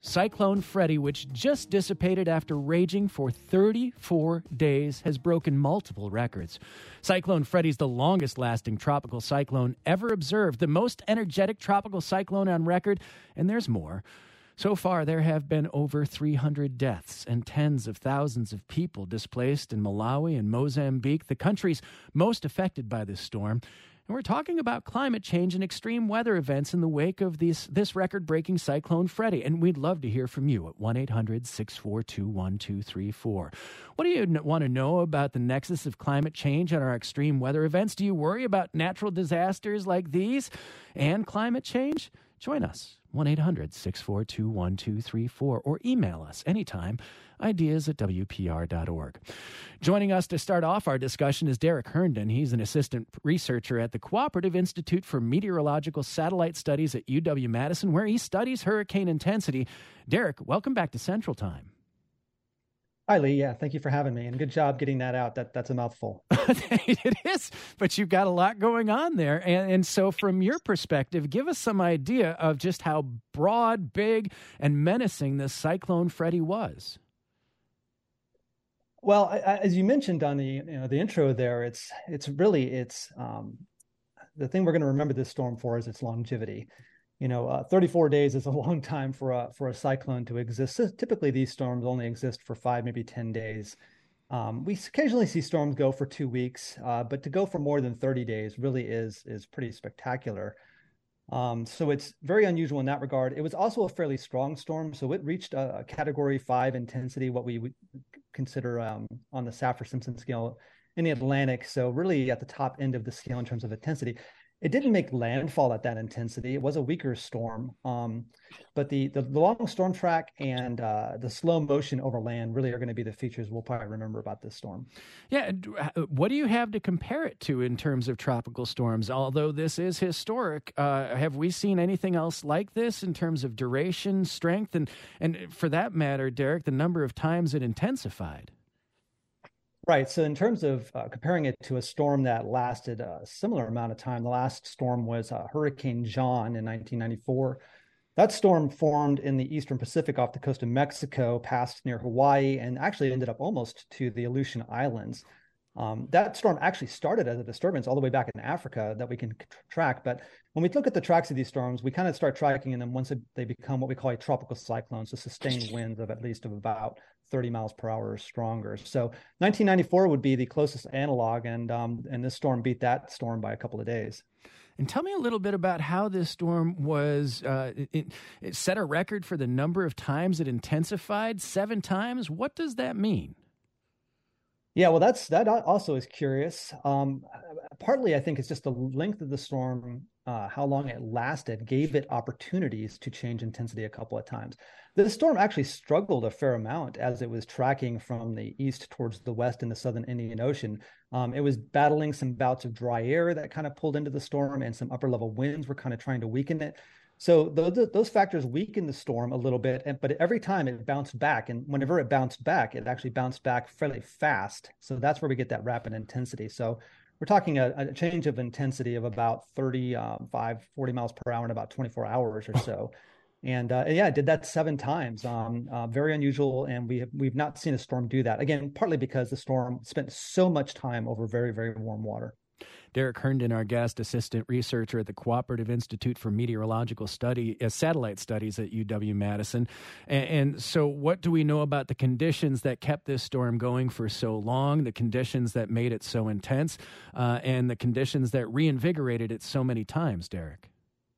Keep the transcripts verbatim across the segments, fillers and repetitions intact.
Cyclone Freddy, which just dissipated after raging for thirty-four days, has broken multiple records. Cyclone Freddy's the longest-lasting tropical cyclone ever observed, the most energetic tropical cyclone on record, and there's more. So far, there have been over three hundred deaths and tens of thousands of people displaced in Malawi and Mozambique, the countries most affected by this storm. And we're talking about climate change and extreme weather events in the wake of these, this record-breaking Cyclone Freddy. And we'd love to hear from you at one eight hundred six four two one two three four. What do you want to know about the nexus of climate change and our extreme weather events? Do you worry about natural disasters like these and climate change? Join us, one eight hundred six four two one two three four, or email us anytime, ideas at w p r dot org. Joining us to start off our discussion is Derek Herndon. He's an assistant researcher at the Cooperative Institute for Meteorological Satellite Studies at U W-Madison, where he studies hurricane intensity. Derek, welcome back to Central Time. Hi, Lee. Yeah, thank you for having me. And good job getting that out. That That's a mouthful. It is, but you've got a lot going on there. And, and so from your perspective, give us some idea of just how broad, big, and menacing this Cyclone Freddy was. Well, I, I, as you mentioned on the you know the intro there, it's it's really it's um, the thing we're going to remember this storm for is its longevity. You know, uh, thirty-four days is a long time for a for a cyclone to exist. So typically, these storms only exist for five, maybe ten days. Um, we occasionally see storms go for two weeks, uh, but to go for more than thirty days really is is pretty spectacular. Um, so it's very unusual in that regard. It was also a fairly strong storm, so it reached a, a Category five intensity, what we would consider um, on the Saffir-Simpson scale in the Atlantic. So really at the top end of the scale in terms of intensity. It didn't make landfall at that intensity. It was a weaker storm, um, but the, the the long storm track and uh, the slow motion over land really are going to be the features we'll probably remember about this storm. Yeah, what do you have to compare it to in terms of tropical storms? Although this is historic, uh, have we seen anything else like this in terms of duration, strength, and and for that matter, Derek, the number of times it intensified? Right. So in terms of uh, comparing it to a storm that lasted a similar amount of time, the last storm was uh, Hurricane John in nineteen ninety-four. That storm formed in the Eastern Pacific off the coast of Mexico, passed near Hawaii, and actually ended up almost to the Aleutian Islands. Um, that storm actually started as a disturbance all the way back in Africa that we can track. But when we look at the tracks of these storms, we kind of start tracking them once they become what we call a tropical cyclone, so sustained winds of at least of about thirty miles per hour or stronger. So nineteen ninety-four would be the closest analog, and um, and this storm beat that storm by a couple of days. And tell me a little bit about how this storm was, uh, it, it set a record for the number of times it intensified, seven times. What does that mean? Yeah, well, that's that also is curious. Um, partly, I think it's just the length of the storm, uh, how long it lasted, gave it opportunities to change intensity a couple of times. This storm actually struggled a fair amount as it was tracking from the east towards the west in the southern Indian Ocean. Um, it was battling some bouts of dry air that kind of pulled into the storm, and some upper level winds were kind of trying to weaken it. So those, those factors weakened the storm a little bit, but every time it bounced back, and whenever it bounced back, it actually bounced back fairly fast. So that's where we get that rapid intensity. So we're talking a, a change of intensity of about thirty-five, forty miles per hour in about twenty-four hours or so. And uh, yeah, it did that seven times. Um, uh, very unusual, and we have, we've not seen a storm do that. Again, partly because the storm spent so much time over very, very warm water. Derek Herndon, our guest, assistant researcher at the Cooperative Institute for Meteorological Study, uh, Satellite Studies at U W-Madison. And, and so what do we know about the conditions that kept this storm going for so long, the conditions that made it so intense, uh, and the conditions that reinvigorated it so many times, Derek?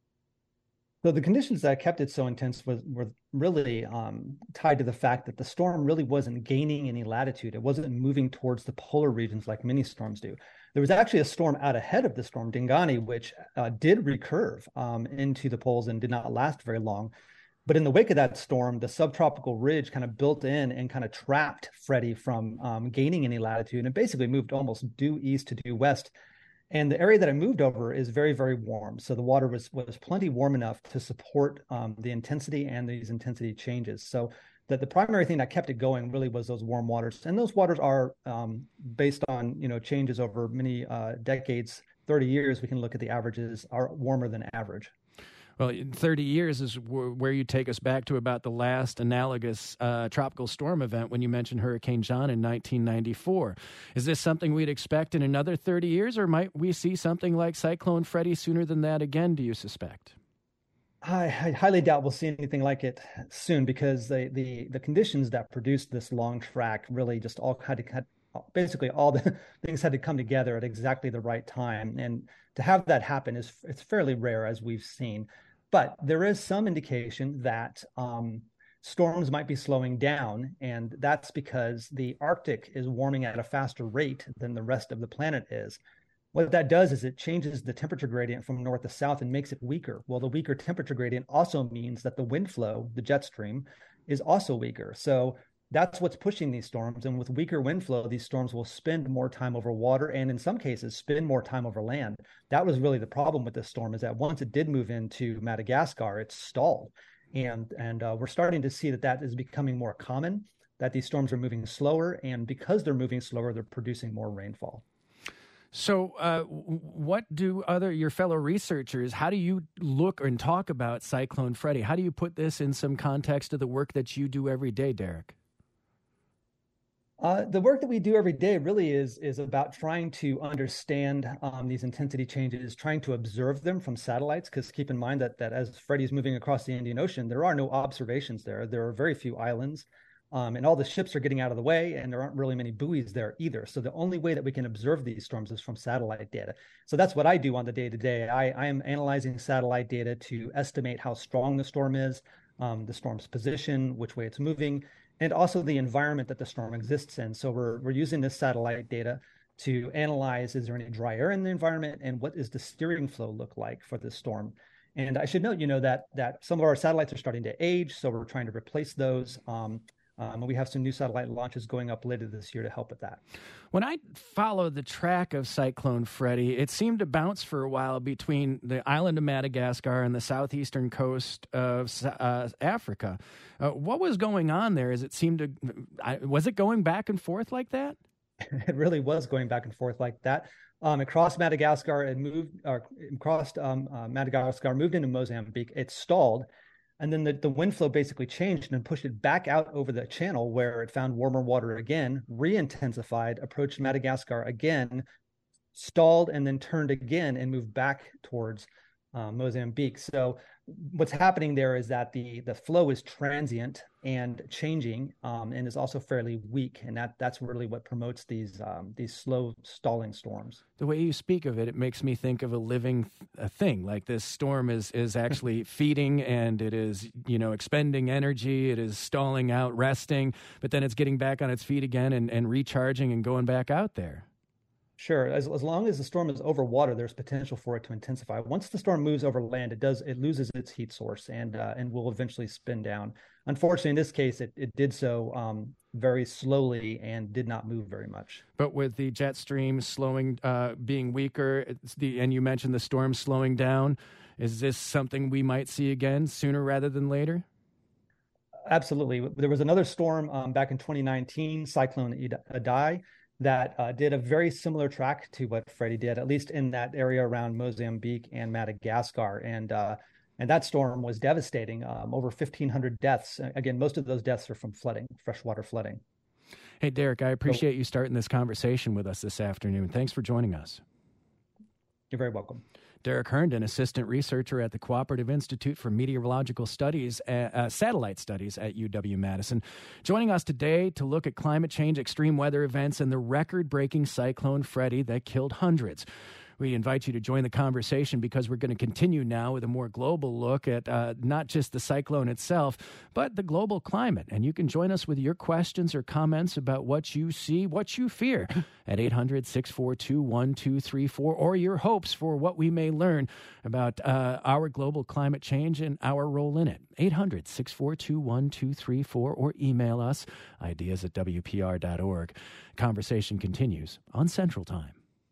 So the conditions that kept it so intense was, were really um, tied to the fact that the storm really wasn't gaining any latitude. It wasn't moving towards the polar regions like many storms do. There was actually a storm out ahead of the storm, Dingani, which uh, did recurve um, into the poles and did not last very long. But in the wake of that storm, the subtropical ridge kind of built in and kind of trapped Freddy from um, gaining any latitude, and basically moved almost due east to due west. And the area that it moved over is very, very warm. So the water was was plenty warm enough to support um, the intensity and these intensity changes. So that the primary thing that kept it going really was those warm waters. And those waters are um, based on, you know, changes over many uh, decades, thirty years. We can look at the averages are warmer than average. Well, thirty years is w- where you take us back to about the last analogous uh, tropical storm event when you mentioned Hurricane John in nineteen ninety-four. Is this something we'd expect in another thirty years, or might we see something like Cyclone Freddy sooner than that again, do you suspect? I, I highly doubt we'll see anything like it soon, because the the, the conditions that produced this long track really just all had to had, basically all the things had to come together at exactly the right time. And to have that happen is it's fairly rare, as we've seen. But there is some indication that um, storms might be slowing down, and that's because the Arctic is warming at a faster rate than the rest of the planet is. What that does is it changes the temperature gradient from north to south and makes it weaker. Well, the weaker temperature gradient also means that the wind flow, the jet stream, is also weaker. So that's what's pushing these storms. And with weaker wind flow, these storms will spend more time over water, and in some cases spend more time over land. That was really the problem with this storm, is that once it did move into Madagascar, it stalled. And, and uh, we're starting to see that that is becoming more common, that these storms are moving slower. And because they're moving slower, they're producing more rainfall. So uh, what do other your fellow researchers, how do you look and talk about Cyclone Freddy? How do you put this in some context of the work that you do every day, Derek? Uh, the work that we do every day really is is about trying to understand um, these intensity changes, trying to observe them from satellites, because keep in mind that that as Freddy's moving across the Indian Ocean, there are no observations there. There are very few islands, um, and all the ships are getting out of the way, and there aren't really many buoys there either. So the only way that we can observe these storms is from satellite data. So that's what I do on the day-to-day. I, I am analyzing satellite data to estimate how strong the storm is, um, the storm's position, which way it's moving, and also the environment that the storm exists in. So we're we're using this satellite data to analyze, is there any dry air in the environment, and what is the steering flow look like for this storm? And I should note, you know, that that some of our satellites are starting to age, so we're trying to replace those. Um, um, and we have some new satellite launches going up later this year to help with that. When I followed the track of Cyclone Freddy, it seemed to bounce for a while between the island of Madagascar and the southeastern coast of uh, Africa. Uh, what was going on there? As it seemed to, I, was it going back and forth like that? It really was going back and forth like that. Um, it crossed Madagascar and moved, or it crossed um, uh, Madagascar, moved into Mozambique. It stalled. And then the, the wind flow basically changed and pushed it back out over the channel, where it found warmer water again, re-intensified, approached Madagascar again, stalled, and then turned again and moved back towards uh, Mozambique. So what's happening there is that the the flow is transient and changing, um, and is also fairly weak, and that that's really what promotes these um, these slow stalling storms. The way you speak of it, it makes me think of a living th- a thing. Like this storm is is actually feeding, and it is, you know, expending energy. It is stalling out, resting, but then it's getting back on its feet again and, and recharging and going back out there. Sure. As, as long as the storm is over water, there's potential for it to intensify. Once the storm moves over land, it does it loses its heat source and uh, and will eventually spin down. Unfortunately, in this case, it, it did so um, very slowly and did not move very much. But with the jet stream slowing, uh, being weaker, it's the and you mentioned the storm slowing down, is this something we might see again sooner rather than later? Absolutely. There was another storm um, back in twenty nineteen, Cyclone Idai, that uh, did a very similar track to what Freddy did, at least in that area around Mozambique and Madagascar. And uh, and that storm was devastating, um, over fifteen hundred deaths. Again, most of those deaths are from flooding, freshwater flooding. Hey, Derek, I appreciate so, you starting this conversation with us this afternoon. Thanks for joining us. You're very welcome. Derek Herndon, assistant researcher at the Cooperative Institute for Meteorological Studies, uh, uh, Satellite Studies at U W-Madison, joining us today to look at climate change, extreme weather events, and the record-breaking Cyclone Freddy that killed hundreds. We invite you to join the conversation because we're going to continue now with a more global look at uh, not just the cyclone itself, but the global climate. And you can join us with your questions or comments about what you see, what you fear at eight hundred, six four two, one two three four, or your hopes for what we may learn about uh, our global climate change and our role in it. eight hundred, six four two, one two three four, or email us, ideas at W P R dot org. Conversation continues on Central Time.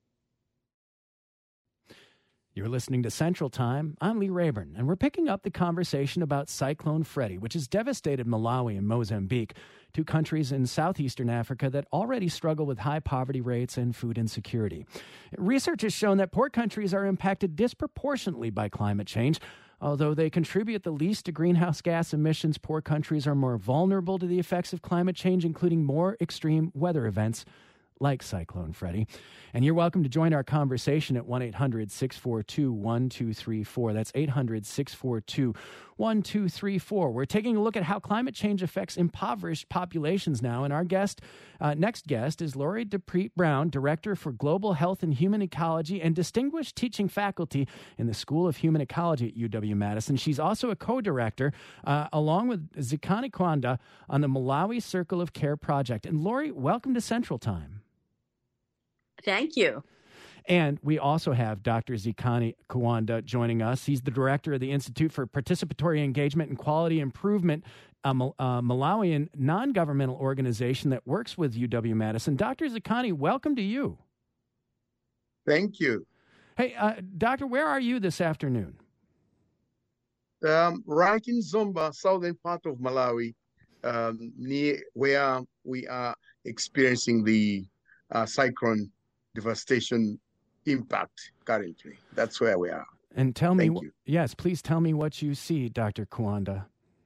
You're listening to Central Time. I'm Lee Rayburn, and we're picking up the conversation about Cyclone Freddy, which has devastated Malawi and Mozambique, two countries in southeastern Africa that already struggle with high poverty rates and food insecurity. Research has shown that poor countries are impacted disproportionately by climate change. Although they contribute the least to greenhouse gas emissions, poor countries are more vulnerable to the effects of climate change, including more extreme weather events like Cyclone Freddy. And you're welcome to join our conversation at one eight hundred six four two one two three four. That's eight hundred six four two one two three four. We're taking a look at how climate change affects impoverished populations now. And our guest, uh, next guest, is Lori DePreet Brown, Director for Global Health and Human Ecology and Distinguished Teaching Faculty in the School of Human Ecology at U W-Madison. She's also a co-director, uh, along with Zikani Kwanda, on the Malawi Circle of Care Project. And Lori, welcome to Central Time. Thank you. And we also have Doctor Zikani Kwanda joining us. He's the director of the Institute for Participatory Engagement and Quality Improvement, a uh, Malawian non-governmental organization that works with U W-Madison. Doctor Zikani, welcome to you. Thank you. Hey, uh, Doctor, where are you this afternoon? Um, right in Zomba, southern part of Malawi, um, near where we are experiencing the uh, cyclone devastation impact currently. That's where we are. And tell me, Thank you. yes, please tell me what you see, Doctor Kwanda.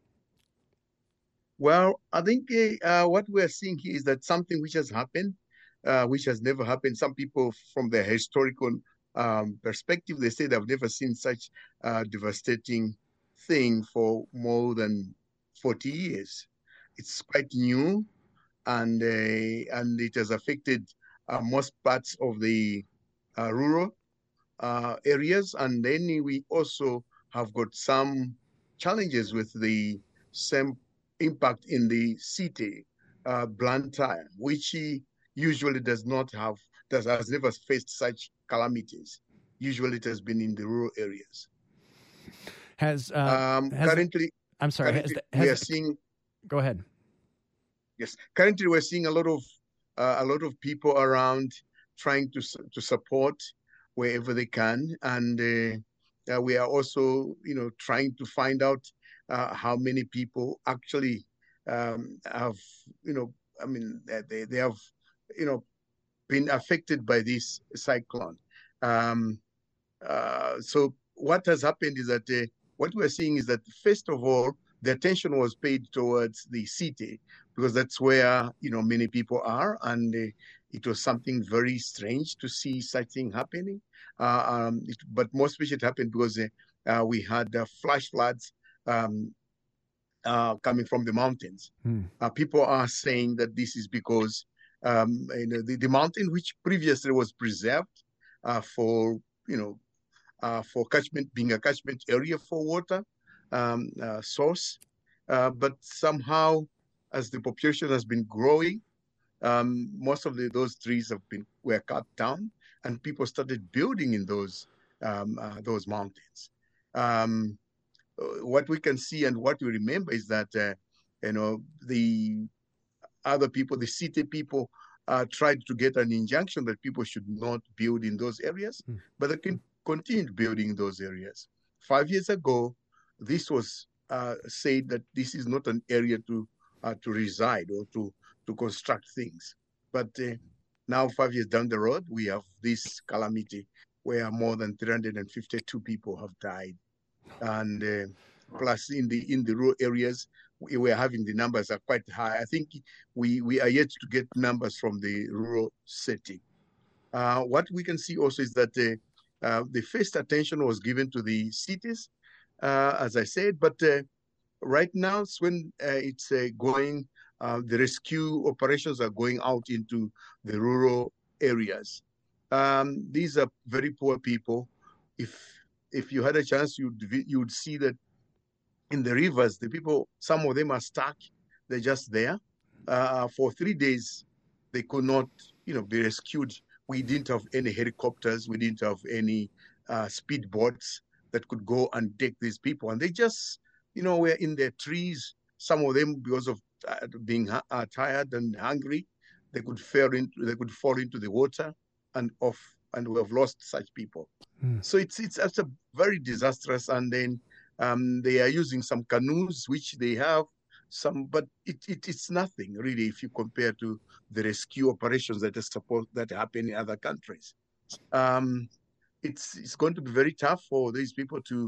Well, I think uh, what we're seeing here is that something which has happened, uh, which has never happened. Some people from their historical um, perspective, they say they've never seen such a devastating thing for more than forty years. It's quite new, and uh, and it has affected Uh, most parts of the uh, rural uh, areas. And then we also have got some challenges with the same impact in the city, uh, Blantyre, which usually does not have, does, has never faced such calamities. Usually it has been in the rural areas. Has, uh, um, has currently, I'm sorry, currently has, has, we are seeing, go ahead. Yes, currently we're seeing a lot of Uh, a lot of people around trying to to support wherever they can, and uh, uh, we are also, you know, trying to find out uh, how many people actually um, have, you know, I mean, they they have, you know, been affected by this cyclone. Um, uh, so what has happened is that uh, what we're seeing is that first of all, the attention was paid towards the city, because that's where, you know, many people are, and uh, it was something very strange to see such thing happening. Uh, um, it, but most especially it happened because uh, uh, we had uh, flash floods um, uh, coming from the mountains. Hmm. Uh, people are saying that this is because um, you know, the, the mountain, which previously was preserved uh, for, you know, uh, for catchment, being a catchment area for water um, uh, source, uh, but somehow, as the population has been growing, um, most of the, those trees have been were cut down, and people started building in those um, uh, those mountains. Um, what we can see and what we remember is that uh, you know, the other people, the city people, uh, tried to get an injunction that people should not build in those areas, mm. but they can continued building in those areas. Five years ago, this was uh, said that this is not an area to Uh, to reside or to, to construct things. But uh, now, five years down the road, we have this calamity where more than three hundred fifty-two people have died. And uh, plus in the in the rural areas, we were having the numbers are quite high. I think we, we are yet to get numbers from the rural setting. Uh, what we can see also is that uh, uh, the first attention was given to the cities, uh, as I said, but uh, right now, when uh, it's uh, going, uh, the rescue operations are going out into the rural areas. Um, these are very poor people. If if you had a chance, you'd you'd see that in the rivers, the people, some of them are stuck. They're just there. Uh, for three days, they could not, you know, be rescued. We didn't have any helicopters. We didn't have any uh, speedboats that could go and take these people, and they just, you know, we're in their trees. Some of them, because of uh, being uh, tired and hungry, they could fall into they could fall into the water and off, and we have lost such people. Hmm. So it's it's it's a very disastrous. And then um, they are using some canoes, which they have some, but it, it it's nothing really if you compare to the rescue operations that are supposed that happen in other countries. Um, it's it's going to be very tough for these people to.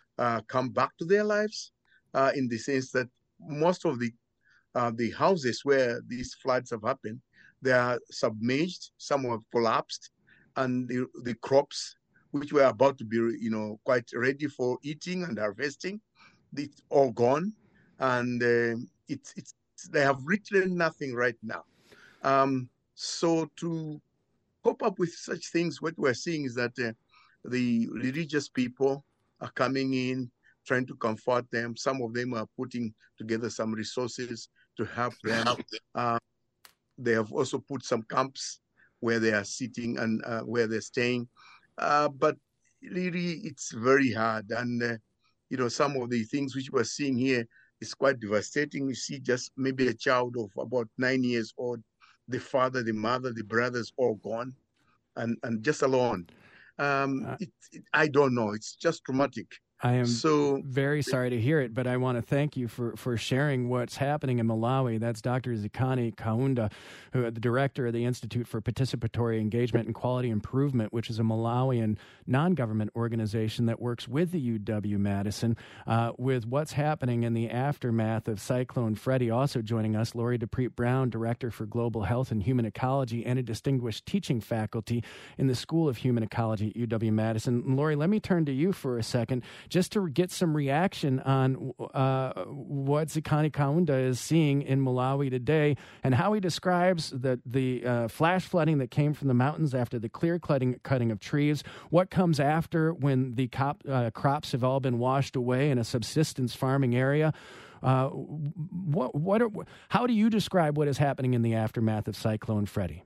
uh, come back to their lives, uh, in the sense that most of the uh, the houses where these floods have happened, they are submerged, some have collapsed, and the, the crops which were about to be, you know, quite ready for eating and harvesting, it's all gone, and uh, it's it's they have literally nothing right now. Um, so to cope up with such things, what we're seeing is that uh, the religious people are coming in, trying to comfort them. Some of them are putting together some resources to help them. Uh, they have also put some camps where they are sitting and uh, where they're staying. Uh, but really, it's very hard. And, uh, you know, some of the things which we're seeing here is quite devastating. You see just maybe a child of about nine years old, the father, the mother, the brothers all gone, and, and just alone. Um, uh, it, it, I don't know. It's just traumatic. I am so very sorry to hear it, but I want to thank you for, for sharing what's happening in Malawi. That's Doctor Zikani Kaunda, who the director of the Institute for Participatory Engagement and Quality Improvement, which is a Malawian non-government organization that works with the U W-Madison uh, with what's happening in the aftermath of Cyclone Freddy. Also joining us, Lori DePreet Brown, Director for Global Health and Human Ecology and a distinguished teaching faculty in the School of Human Ecology at U W-Madison. Lori, let me turn to you for a second, just to get some reaction on uh, what Zikani Kaunda is seeing in Malawi today and how he describes the, the uh, flash flooding that came from the mountains after the clear cutting, cutting of trees, what comes after when the cop, uh, crops have all been washed away in a subsistence farming area. Uh, what, what are, how do you describe what is happening in the aftermath of Cyclone Freddy?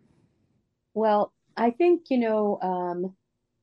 Well, I think, you know, um,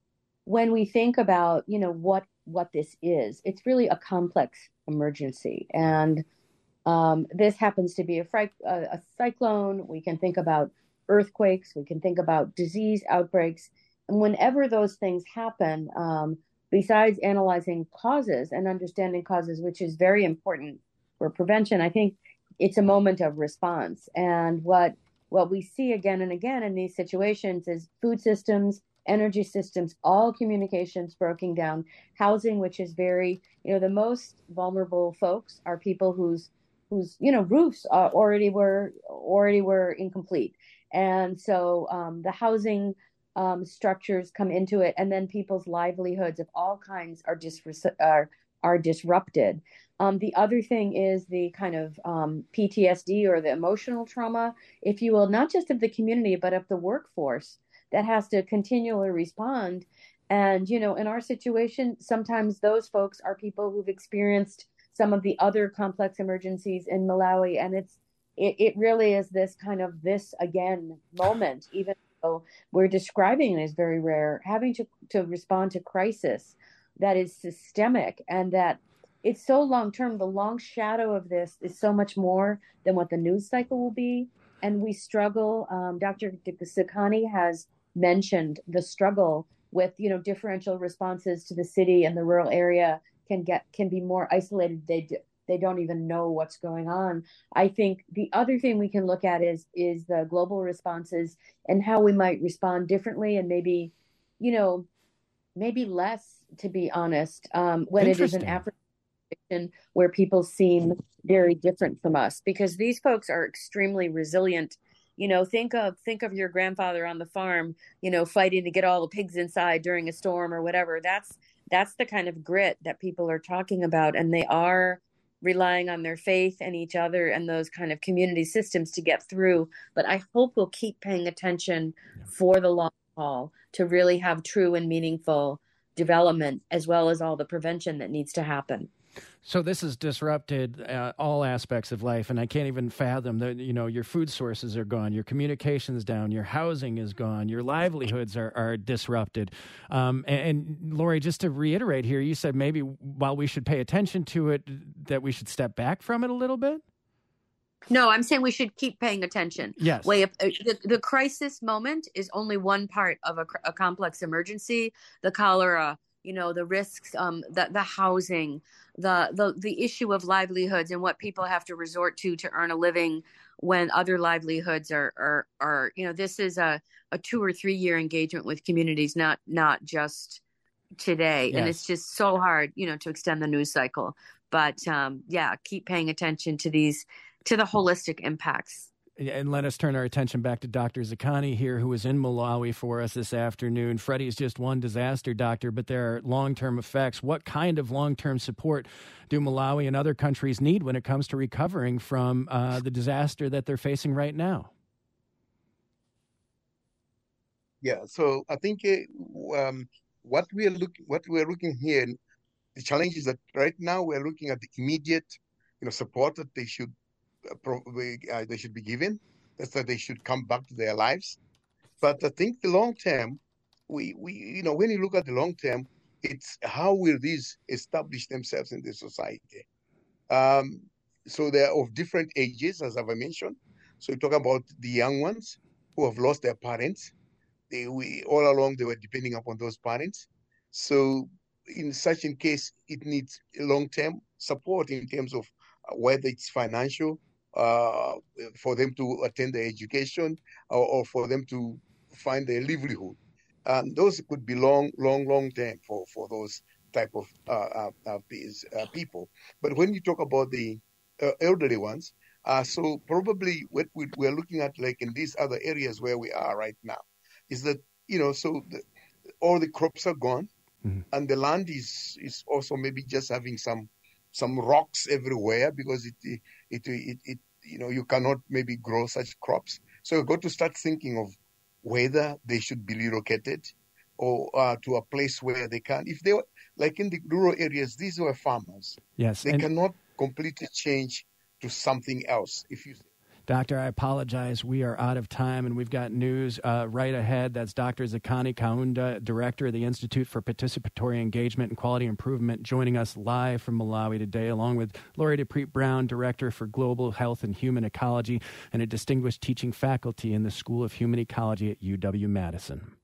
when we think about, you know, what what this is, it's really a complex emergency. And um, this happens to be a, fri- a, a cyclone. We can think about earthquakes. We can think about disease outbreaks. And whenever those things happen, um, besides analyzing causes and understanding causes, which is very important for prevention, I think it's a moment of response. And what what we see again and again in these situations is food systems, energy systems, all communications broken down, housing, which is very, you know, the most vulnerable folks are people whose, whose, you know, roofs uh, already were already were incomplete, and so um, the housing um, structures come into it, and then people's livelihoods of all kinds are dis are are disrupted. Um, the other thing is the kind of um, P T S D, or the emotional trauma, if you will, not just of the community but of the workforce that has to continually respond. And, you know, in our situation, sometimes those folks are people who've experienced some of the other complex emergencies in Malawi. And it's, it, it really is this kind of this again moment, even though we're describing it as very rare, having to, to respond to crisis that is systemic and that it's so long-term. The long shadow of this is so much more than what the news cycle will be. And we struggle. Um, Doctor Zikani has mentioned the struggle with, you know, differential responses to the city and the rural area can get can be more isolated. They do, they don't even know what's going on. I think the other thing we can look at is is the global responses and how we might respond differently, and maybe, you know, maybe less, to be honest, um, when it is an African where people seem very different from us, because these folks are extremely resilient. You know, think of think of your grandfather on the farm, you know, fighting to get all the pigs inside during a storm or whatever. That's that's the kind of grit that people are talking about, and they are relying on their faith and each other and those kind of community systems to get through. But I hope we'll keep paying attention for the long haul to really have true and meaningful development, as well as all the prevention that needs to happen. So this has disrupted uh, all aspects of life, and I can't even fathom that, you know, your food sources are gone, your communications down, your housing is gone, your livelihoods are, are disrupted. Um, and, and Lori, just to reiterate here, you said maybe while we should pay attention to it, that we should step back from it a little bit? No, I'm saying we should keep paying attention. Yes. Way up, uh, the, the crisis moment is only one part of a, a complex emergency. The cholera, you know, the risks, um, the, the housing, the, the, the issue of livelihoods and what people have to resort to to earn a living when other livelihoods are, are, are, you know, this is a, a two or three year engagement with communities, not, not just, today. Yes. And it's just so hard, you know, to extend the news cycle. But um, yeah, keep paying attention to these, to the holistic impacts. And let us turn our attention back to Doctor Zaccani here, who is in Malawi for us this afternoon. Freddie is just one disaster, doctor, but there are long-term effects. What kind of long-term support do Malawi and other countries need when it comes to recovering from uh, the disaster that they're facing right now? Yeah, so I think uh, um, what we are looking, what we are looking here, the challenge is that right now we are looking at the immediate, you know, support that they should probably uh, they should be given. That's that they should come back to their lives. But I think the long term, we we you know when you look at the long term, it's how will these establish themselves in the society. Um, so they're of different ages, as I've mentioned. So you talk about the young ones who have lost their parents. They we all along they were depending upon those parents. So in such a case, it needs long term support in terms of whether it's financial, uh, for them to attend their education, or, or for them to find their livelihood. And those could be long, long, long term for, for those type of uh, uh, uh, people. But when you talk about the uh, elderly ones, uh, so probably what we, we're looking at, like in these other areas where we are right now, is that, you know, so the, all the crops are gone, mm-hmm. and the land is is also maybe just having some some rocks everywhere because it, it, it, it, it, you know, you cannot maybe grow such crops. So you've got to start thinking of whether they should be relocated or uh, to a place where they can. If they were, like in the rural areas, these were farmers. Yes. They and, cannot completely change to something else. If you Doctor, I apologize. We are out of time, and we've got news uh, right ahead. That's Doctor Zaccani Kaunda, Director of the Institute for Participatory Engagement and Quality Improvement, joining us live from Malawi today, along with Lori DePreet Brown, Director for Global Health and Human Ecology, and a distinguished teaching faculty in the School of Human Ecology at U W Madison.